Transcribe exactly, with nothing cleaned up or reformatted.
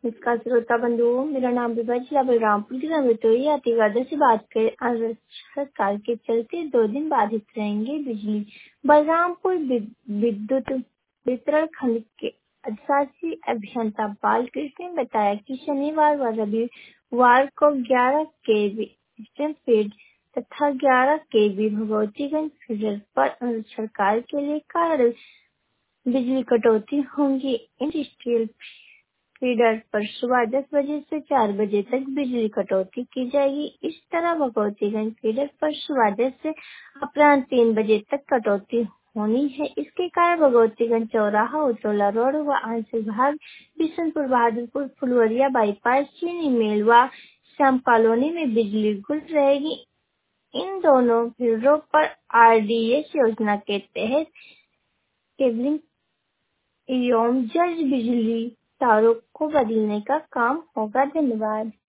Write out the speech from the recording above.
इसका श्रोता बंधुओं, मेरा नाम विभा जिला बलरामपुर की रमतोई आतिवादा से बात करें। हड़ताल के चलते दो दिन बाधित रहेंगे बिजली। बलरामपुर विद्युत वितरण खंड के अधिशासी अभियंता बालकृष्ण ने बताया कि शनिवार व रविवार को ग्यारह केवी ईस्टर्न फीड तथा ग्यारह केवी भगवतीगंज फीडर पर हड़ताल के लिए कारण बिजली कटौती होंगी। इंडस्ट्रियल फीडर पर सुबह दस बजे से चार बजे तक बिजली कटौती की जाएगी। इस तरह भगवतीगंज फीडर पर सुबह दस से अपराह्न तीन बजे तक कटौती होनी है। इसके कारण भगवतीगंज चौराहा, उतौला रोड व आंशिक भाग बिशनपुर, बहादुरपुर, फुलवरिया बाईपास, चीनी मिल व श्याम कॉलोनी में बिजली गुल रहेगी। इन दोनों फीडरों पर आरडीएस योजना के तहत केबलिंग एवं जल्द बिजली तारों को बदलने का काम होगा। धन्यवाद।